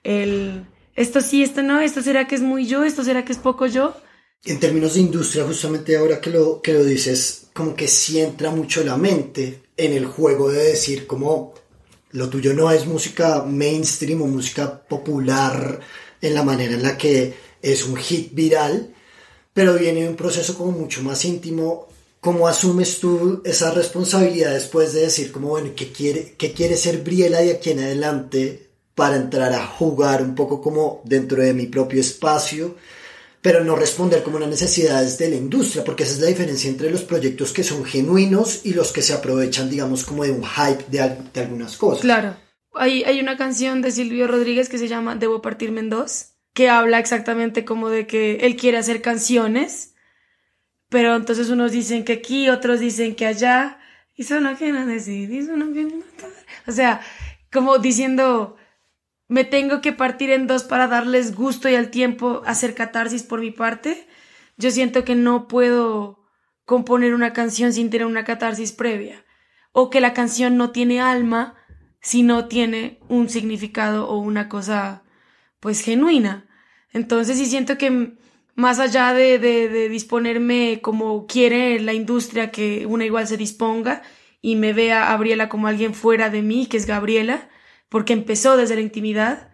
esto sí, esto no, esto será que es muy yo, esto será que es poco yo. En términos de industria, justamente ahora que lo dices, como que sí entra mucho la mente en el juego de decir como lo tuyo no es música mainstream o música popular en la manera en la que es un hit viral, pero viene de un proceso como mucho más íntimo. ¿Cómo asumes tú esa responsabilidad después de decir como, bueno, qué quiere ser Briela de aquí en adelante para entrar a jugar un poco como dentro de mi propio espacio, pero no responder como a las necesidades de la industria? Porque esa es la diferencia entre los proyectos que son genuinos y los que se aprovechan, digamos, como de un hype de algunas cosas. Claro. Hay una canción de Silvio Rodríguez que se llama Debo partirme en dos, que habla exactamente como de que él quiere hacer canciones, pero entonces unos dicen que aquí, otros dicen que allá, y eso no quieren decir, eso no quieren notar. O sea, como diciendo, me tengo que partir en dos para darles gusto y al tiempo hacer catarsis por mi parte. Yo siento que no puedo componer una canción sin tener una catarsis previa, o que la canción no tiene alma si no tiene un significado o una cosa pues genuina. Entonces sí siento que más allá de disponerme como quiere la industria, que una igual se disponga y me vea a Briela como alguien fuera de mí, que es Gabriela, porque empezó desde la intimidad,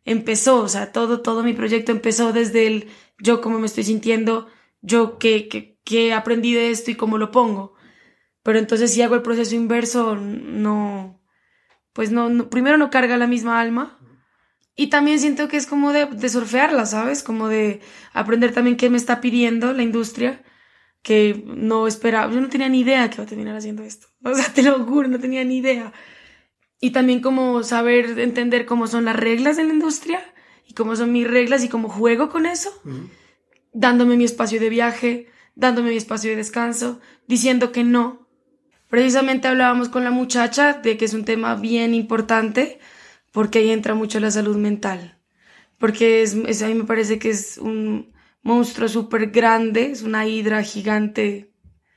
o sea, todo mi proyecto empezó desde el yo cómo me estoy sintiendo, yo qué aprendí de esto y cómo lo pongo. Pero entonces si hago el proceso inverso, no, primero no carga la misma alma. Y también siento que es como de surfearla, ¿sabes? Como de aprender también qué me está pidiendo la industria, que no esperaba. Yo no tenía ni idea que iba a terminar haciendo esto. O sea, te lo juro, no tenía ni idea. Y también como saber entender cómo son las reglas de la industria y cómo son mis reglas y cómo juego con eso. Uh-huh. Dándome mi espacio de viaje, dándome mi espacio de descanso, diciendo que no. Precisamente hablábamos con la muchacha de que es un tema bien importante, porque ahí entra mucho la salud mental, porque a mí me parece que es un monstruo súper grande, es una hidra gigante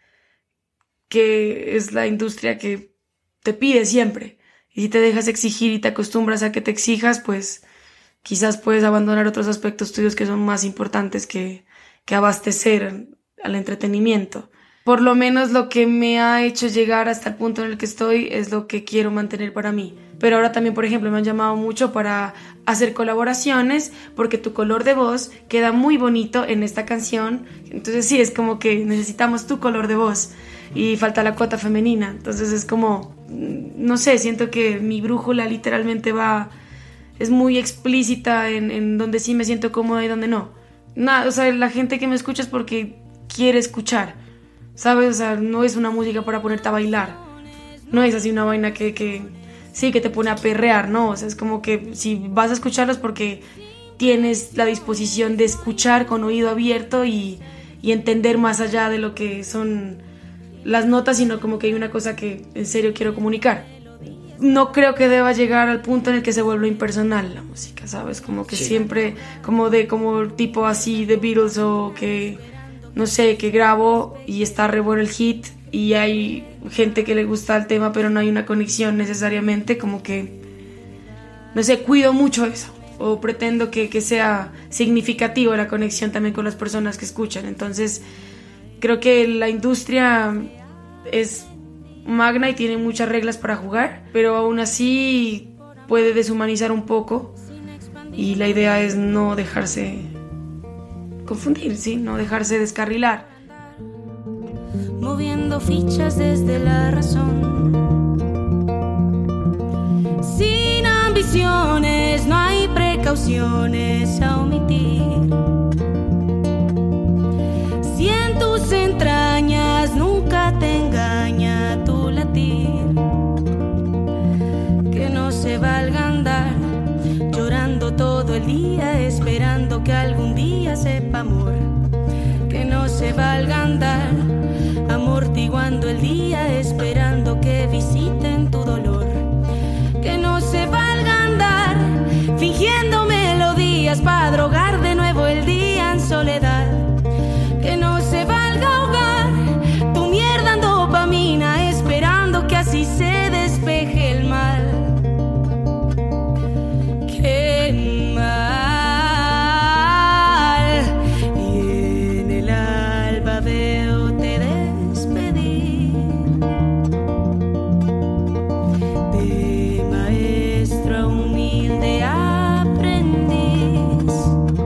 que es la industria que te pide siempre, y si te dejas exigir y te acostumbras a que te exijas, pues quizás puedes abandonar otros aspectos tuyos que son más importantes que abastecer al entretenimiento. Por lo menos lo que me ha hecho llegar hasta el punto en el que estoy es lo que quiero mantener para mí. Pero ahora también, por ejemplo, me han llamado mucho para hacer colaboraciones porque tu color de voz queda muy bonito en esta canción. Entonces sí, es como que necesitamos tu color de voz y falta la cuota femenina. Entonces es como, no sé, siento que mi brújula literalmente es muy explícita en donde sí me siento cómoda y donde no. O sea, la gente que me escucha es porque quiere escuchar, ¿sabes? O sea, no es una música para ponerte a bailar. No es así una vaina que te pone a perrear, ¿no? O sea, es como que si vas a escucharlos porque tienes la disposición de escuchar con oído abierto y entender más allá de lo que son las notas, sino como que hay una cosa que en serio quiero comunicar. no creo que deba llegar al punto en el que se vuelva impersonal la música, ¿sabes? Como que siempre, como tipo así de Beatles, o que, no sé, que grabo y está re bueno el hit y hay gente que le gusta el tema pero no hay una conexión necesariamente, como que, no sé, cuido mucho eso, o pretendo que sea significativo la conexión también con las personas que escuchan. Entonces creo que la industria es magna y tiene muchas reglas para jugar, pero aún así puede deshumanizar un poco, y la idea es no dejarse confundir, ¿sí? No dejarse descarrilar. Moviendo fichas desde la razón, sin ambiciones, no hay precauciones a omitir. Si en tus entrañas nunca te engaña tu latir, que no se valga andar llorando todo el día esperando que algún día sepa amor. Que no se valga andar amortiguando el día esperando que visiten tu dolor. Que no se valga andar fingiendo melodías para drogar de nuevo el día en soledad. Que no se valga ahogar tu mierda en dopamina esperando que así se despeje el mal. Qué mal. Y en el alba veo te despedir de maestro a humilde aprendiz.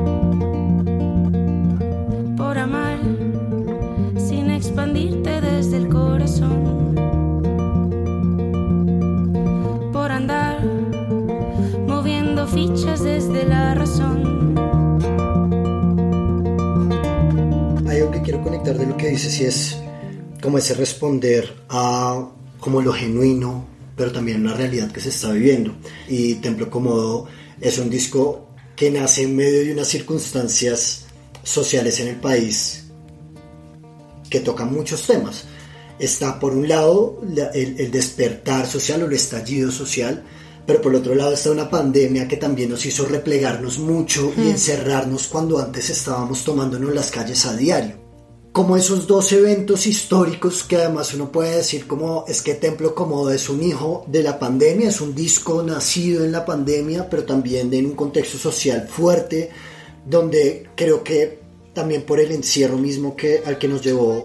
Por amar sin expandirte desde el corazón, por andar moviendo fichas desde la razón. Hay algo que quiero conectar de lo que dices, y es como ese responder a como lo genuino, pero también una realidad que se está viviendo. Y Templo Cómodo es un disco que nace en medio de unas circunstancias sociales en el país que tocan muchos temas. Está por un lado el despertar social o el estallido social, pero por otro lado está una pandemia que también nos hizo replegarnos mucho y encerrarnos cuando antes estábamos tomándonos las calles a diario. Como esos dos eventos históricos que además uno puede decir como es que Templo Cómodo es un hijo de la pandemia, es un disco nacido en la pandemia, pero también en un contexto social fuerte, donde creo que también por el encierro mismo al que nos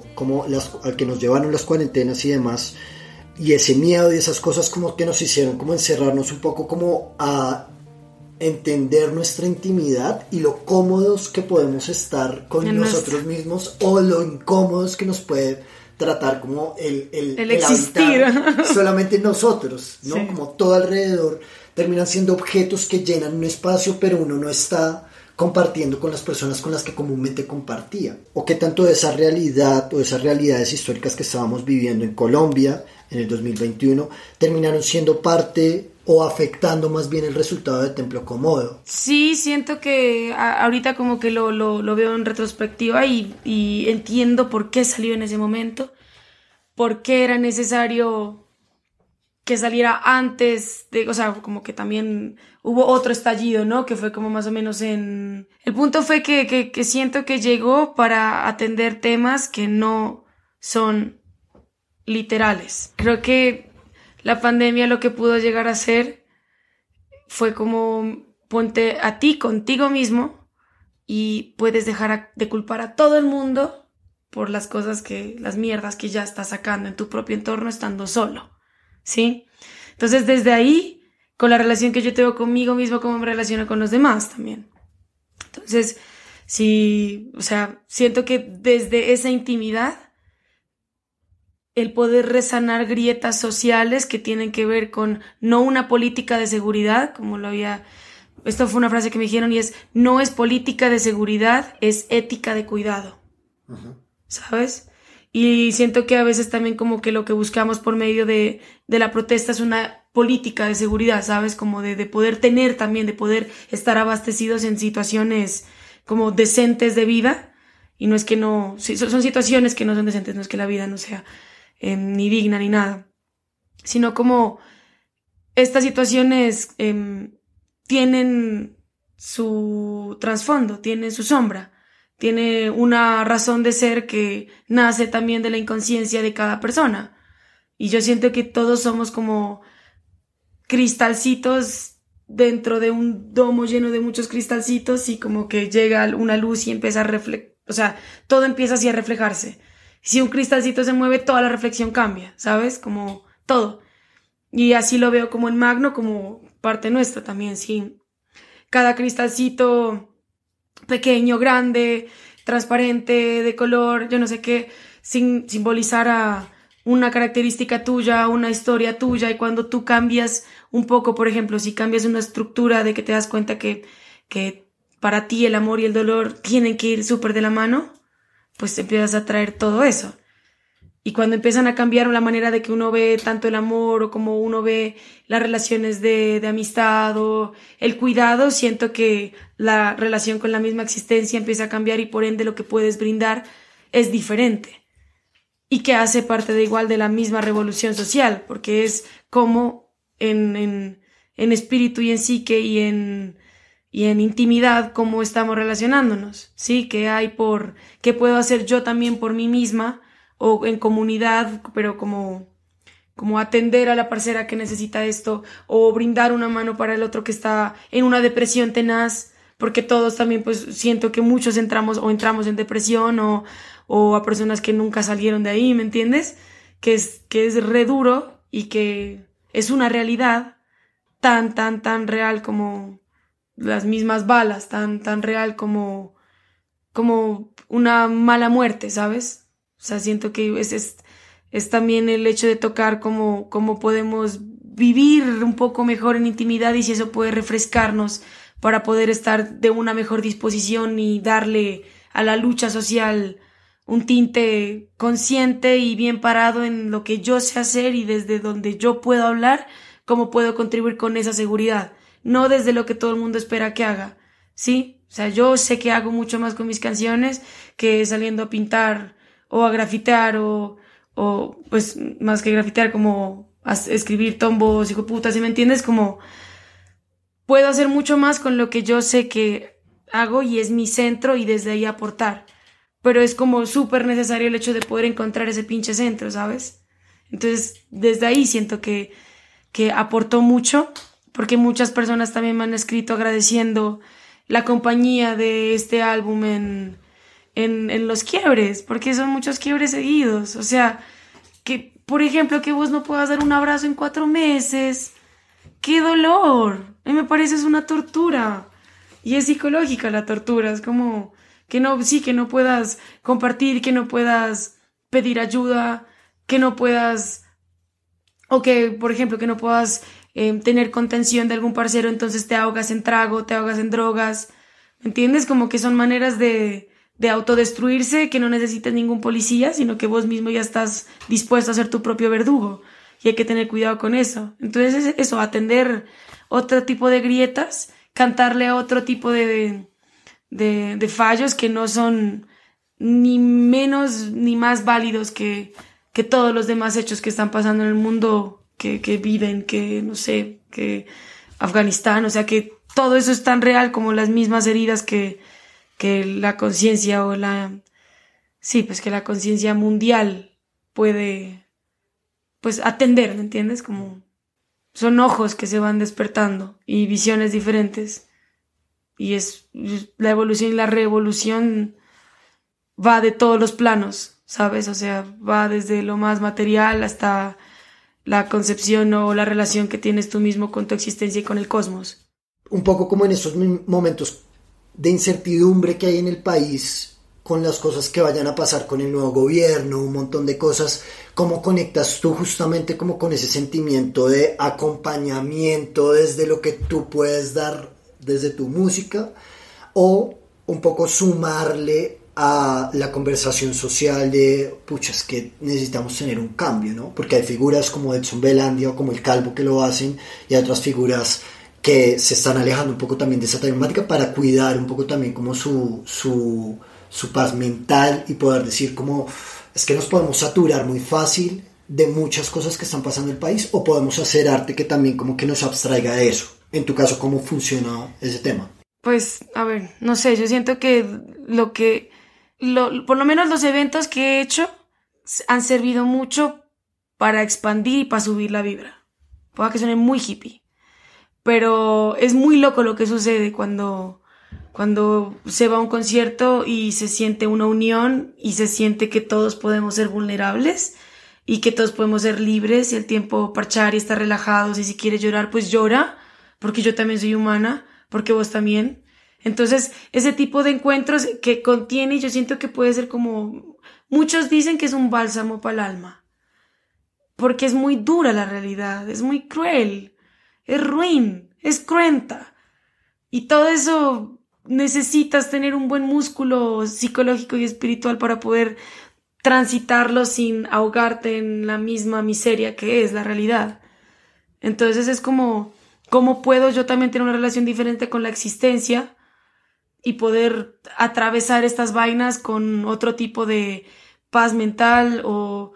llevaron las cuarentenas y demás, y ese miedo y esas cosas como que nos hicieron como encerrarnos un poco, como a entender nuestra intimidad y lo cómodos que podemos estar con nosotros mismos, o lo incómodos que nos puede tratar como el existir solamente nosotros, ¿no? Sí. Como todo alrededor terminan siendo objetos que llenan un espacio, pero uno no está compartiendo con las personas con las que comúnmente compartía. O qué tanto de esa realidad o de esas realidades históricas que estábamos viviendo en Colombia en el 2021 terminaron siendo parte o afectando más bien el resultado de Templo Cómodo. Sí, siento que ahorita como que lo veo en retrospectiva y entiendo por qué salió en ese momento, por qué era necesario que saliera antes de, o sea, como que también hubo otro estallido, ¿no? Que fue como más o menos el punto fue que siento que llegó para atender temas que no son literales. Creo que la pandemia lo que pudo llegar a hacer fue como ponte a ti contigo mismo y puedes dejar de culpar a todo el mundo por las mierdas que ya estás sacando en tu propio entorno estando solo, ¿sí? Entonces desde ahí, con la relación que yo tengo conmigo mismo, cómo me relaciono con los demás también. Entonces, sí, o sea, siento que desde esa intimidad el poder resanar grietas sociales que tienen que ver con no una política de seguridad, esto fue una frase que me dijeron y es, no es política de seguridad, es ética de cuidado, ¿sabes? Y siento que a veces también como que lo que buscamos por medio de la protesta es una política de seguridad, ¿sabes? Como de poder tener también, de poder estar abastecidos en situaciones como decentes de vida, y no es que no, son situaciones que no son decentes, no es que la vida no sea ni digna ni nada, sino como estas situaciones tienen su trasfondo, tienen su sombra, tiene una razón de ser que nace también de la inconsciencia de cada persona. Y yo siento que todos somos como cristalcitos dentro de un domo lleno de muchos cristalcitos, y como que llega una luz y empieza a o sea, todo empieza así a reflejarse. Si un cristalcito se mueve, toda la reflexión cambia, ¿sabes? Como todo. Y así lo veo como en Magno, como parte nuestra también, sí. Cada cristalcito pequeño, grande, transparente, de color, yo no sé qué, simbolizar una característica tuya, una historia tuya, y cuando tú cambias un poco, por ejemplo, si cambias una estructura de que te das cuenta que para ti el amor y el dolor tienen que ir súper de la mano, pues empiezas a traer todo eso. Y cuando empiezan a cambiar la manera de que uno ve tanto el amor o como uno ve las relaciones de amistad o el cuidado, siento que la relación con la misma existencia empieza a cambiar, y por ende lo que puedes brindar es diferente. Y que hace parte de igual de la misma revolución social, porque es como en espíritu y en psique y en intimidad cómo estamos relacionándonos, ¿sí? ¿Qué puedo hacer yo también por mí misma o en comunidad, pero como atender a la parcera que necesita esto, o brindar una mano para el otro que está en una depresión tenaz, porque todos también, pues siento que muchos entramos en depresión o a personas que nunca salieron de ahí, ¿me entiendes? Que es re duro y que es una realidad tan real como las mismas balas, tan real como una mala muerte, ¿sabes? O sea, siento que es también el hecho de tocar cómo podemos vivir un poco mejor en intimidad, y si eso puede refrescarnos para poder estar de una mejor disposición y darle a la lucha social un tinte consciente y bien parado en lo que yo sé hacer y desde donde yo puedo hablar, cómo puedo contribuir con esa seguridad, no desde lo que todo el mundo espera que haga, ¿sí? O sea, yo sé que hago mucho más con mis canciones que saliendo a pintar o a grafitear o pues más que grafitear, como a escribir tombos, hijo puta, ¿sí me entiendes? Como puedo hacer mucho más con lo que yo sé que hago y es mi centro, y desde ahí aportar. Pero es como súper necesario el hecho de poder encontrar ese pinche centro, ¿sabes? Entonces, desde ahí siento que aportó mucho, porque muchas personas también me han escrito agradeciendo la compañía de este álbum en los quiebres, porque son muchos quiebres seguidos. O sea, que, por ejemplo, que vos no puedas dar un abrazo en 4 meses. ¡Qué dolor! A mí me parece es una tortura. Y es psicológica la tortura. Es como que no puedas compartir, que no puedas pedir ayuda, que no puedas, o que, por ejemplo, que no puedas tener contención de algún parcero, entonces te ahogas en trago, te ahogas en drogas. ¿Me entiendes? Como que son maneras de autodestruirse, que no necesitas ningún policía, sino que vos mismo ya estás dispuesto a ser tu propio verdugo, y hay que tener cuidado con eso. Entonces eso, atender otro tipo de grietas, cantarle a otro tipo de fallos que no son ni menos ni más válidos que todos los demás hechos que están pasando en el mundo, que viven, que no sé, que Afganistán, o sea, que todo eso es tan real como las mismas heridas que la conciencia que la conciencia mundial puede, pues, atender, ¿me entiendes? Como son ojos que se van despertando y visiones diferentes, y es la evolución y la revolución va de todos los planos, ¿sabes? O sea, va desde lo más material hasta la concepción o la relación que tienes tú mismo con tu existencia y con el cosmos. Un poco como en esos momentos de incertidumbre que hay en el país con las cosas que vayan a pasar con el nuevo gobierno, un montón de cosas, ¿cómo conectas tú justamente como con ese sentimiento de acompañamiento desde lo que tú puedes dar desde tu música, o un poco sumarle a la conversación social de, pucha, es que necesitamos tener un cambio, ¿no? Porque hay figuras como Edson Belandia o como El Calvo que lo hacen, y hay otras figuras que se están alejando un poco también de esa temática para cuidar un poco también como su paz mental, y poder decir como, es que nos podemos saturar muy fácil de muchas cosas que están pasando en el país, o podemos hacer arte que también como que nos abstraiga de eso? En tu caso, ¿cómo funciona ese tema? Pues, a ver, no sé, yo siento que por lo menos los eventos que he hecho han servido mucho para expandir y para subir la vibra. Puede que suene muy hippie, pero es muy loco lo que sucede cuando se va a un concierto y se siente una unión y se siente que todos podemos ser vulnerables y que todos podemos ser libres y al tiempo parchar y estar relajados, y si quieres llorar, pues llora, porque yo también soy humana, porque vos también. Entonces, ese tipo de encuentros que contiene, yo siento que puede ser como... Muchos dicen que es un bálsamo para el alma, porque es muy dura la realidad, es muy cruel, es ruin, es cruenta. Y todo eso necesitas tener un buen músculo psicológico y espiritual para poder transitarlo sin ahogarte en la misma miseria que es la realidad. Entonces es como, ¿cómo puedo yo también tener una relación diferente con la existencia y poder atravesar estas vainas con otro tipo de paz mental o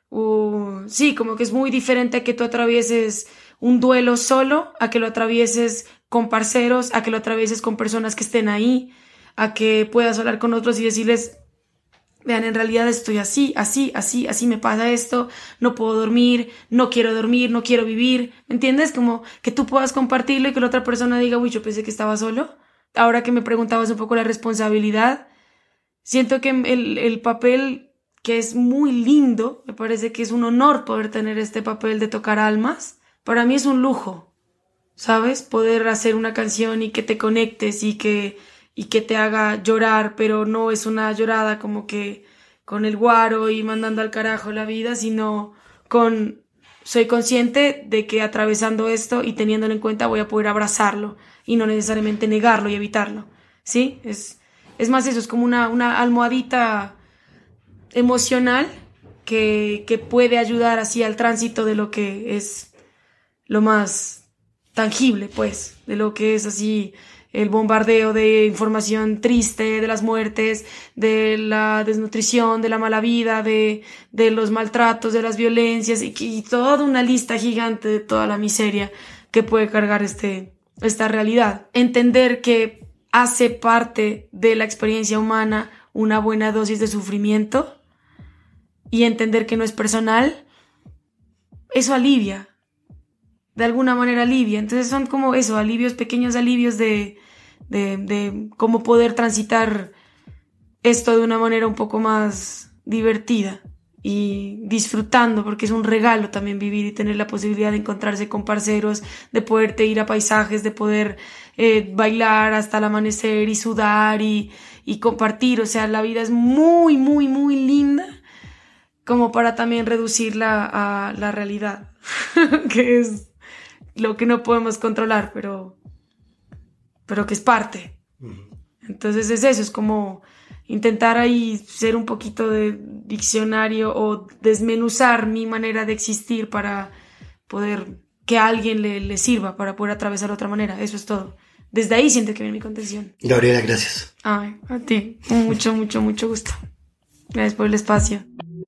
sí, como que es muy diferente a que tú atravieses un duelo solo, a que lo atravieses con parceros, a que lo atravieses con personas que estén ahí, a que puedas hablar con otros y decirles, vean, en realidad estoy así me pasa esto, no puedo dormir, no quiero vivir, ¿me entiendes? Como que tú puedas compartirlo y que la otra persona diga, uy, yo pensé que estaba solo. Ahora que me preguntabas un poco la responsabilidad, siento que el papel, que es muy lindo, me parece que es un honor poder tener este papel de tocar almas. Para mí es un lujo, ¿sabes? Poder hacer una canción y que te conectes y que te haga llorar, pero no es una llorada como que con el guaro y mandando al carajo la vida, sino soy consciente de que atravesando esto y teniéndolo en cuenta voy a poder abrazarlo y no necesariamente negarlo y evitarlo, ¿sí? Es más eso, es como una almohadita emocional que puede ayudar así al tránsito de lo que es lo más tangible, pues, de lo que es así el bombardeo de información triste, de las muertes, de la desnutrición, de la mala vida, de los maltratos, de las violencias y toda una lista gigante de toda la miseria que puede cargar esta realidad. Entender que hace parte de la experiencia humana una buena dosis de sufrimiento y entender que no es personal, eso alivia. De alguna manera alivia. Entonces son como eso, alivios, pequeños alivios de cómo poder transitar esto de una manera un poco más divertida y disfrutando, porque es un regalo también vivir y tener la posibilidad de encontrarse con parceros, de poderte ir a paisajes, de poder bailar hasta el amanecer y sudar y compartir. O sea, la vida es muy, muy, muy linda como para también reducirla a la realidad, que es lo que no podemos controlar, pero que es parte. Entonces es eso, es como intentar ahí ser un poquito de diccionario o desmenuzar mi manera de existir para poder que a alguien le sirva, para poder atravesar de otra manera. Eso es todo. Desde ahí siento que viene mi contención. Gabriela, gracias. Ay, a ti. Mucho, mucho, mucho gusto. Gracias por el espacio.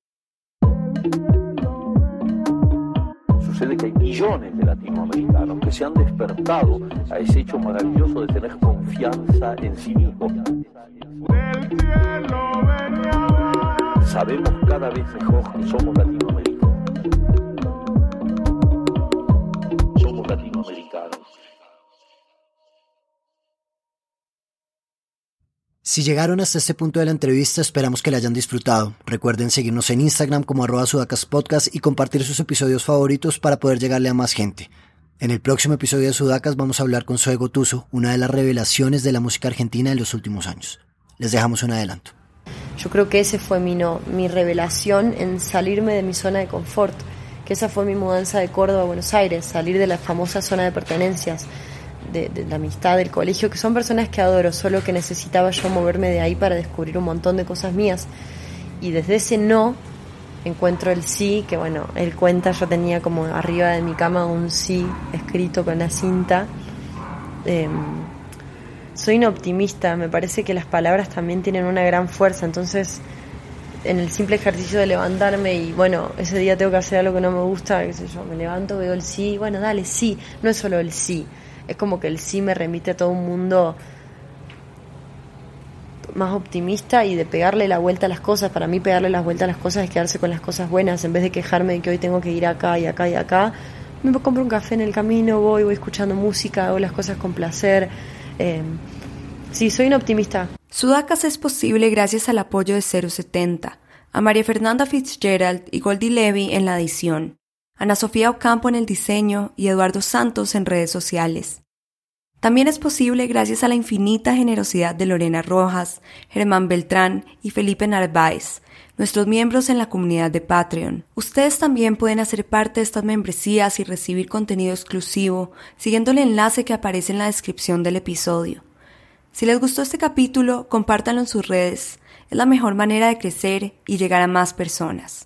Sucede que hay millones de latinoamericanos que se han despertado a ese hecho maravilloso de tener confianza en sí mismos. Sabemos cada vez mejor que somos latinoamericanos. Somos latinoamericanos. Si llegaron hasta este punto de la entrevista, esperamos que la hayan disfrutado. Recuerden seguirnos en Instagram como @sudacaspodcast y compartir sus episodios favoritos para poder llegarle a más gente. En el próximo episodio de Sudacas vamos a hablar con Zoe Gotuso, una de las revelaciones de la música argentina en los últimos años. Les dejamos un adelanto. Yo creo que ese fue mi revelación en salirme de mi zona de confort, que esa fue mi mudanza de Córdoba a Buenos Aires, salir de la famosa zona de pertenencias, de la amistad, del colegio, que son personas que adoro, solo que necesitaba yo moverme de ahí para descubrir un montón de cosas mías. Y desde ese no encuentro el sí, que bueno, él cuenta, yo tenía como arriba de mi cama un sí escrito con la cinta. Soy una optimista, me parece que las palabras también tienen una gran fuerza, entonces en el simple ejercicio de levantarme y bueno, ese día tengo que hacer algo que no me gusta, qué sé yo, me levanto, veo el sí, bueno, dale, sí, no es solo el sí, es como que el sí me remite a todo un mundo más optimista y de pegarle la vuelta a las cosas. Para mí pegarle la vuelta a las cosas es quedarse con las cosas buenas, en vez de quejarme de que hoy tengo que ir acá y acá y acá, me compro un café en el camino, voy escuchando música, hago las cosas con placer. Sí, soy una optimista. Sudacas es posible gracias al apoyo de 070, a María Fernanda Fitzgerald y Goldie Levy en la edición, Ana Sofía Ocampo en el diseño y Eduardo Santos en redes sociales. También es posible gracias a la infinita generosidad de Lorena Rojas, Germán Beltrán y Felipe Narváez, nuestros miembros en la comunidad de Patreon. Ustedes también pueden hacer parte de estas membresías y recibir contenido exclusivo siguiendo el enlace que aparece en la descripción del episodio. Si les gustó este capítulo, compártanlo en sus redes. Es la mejor manera de crecer y llegar a más personas.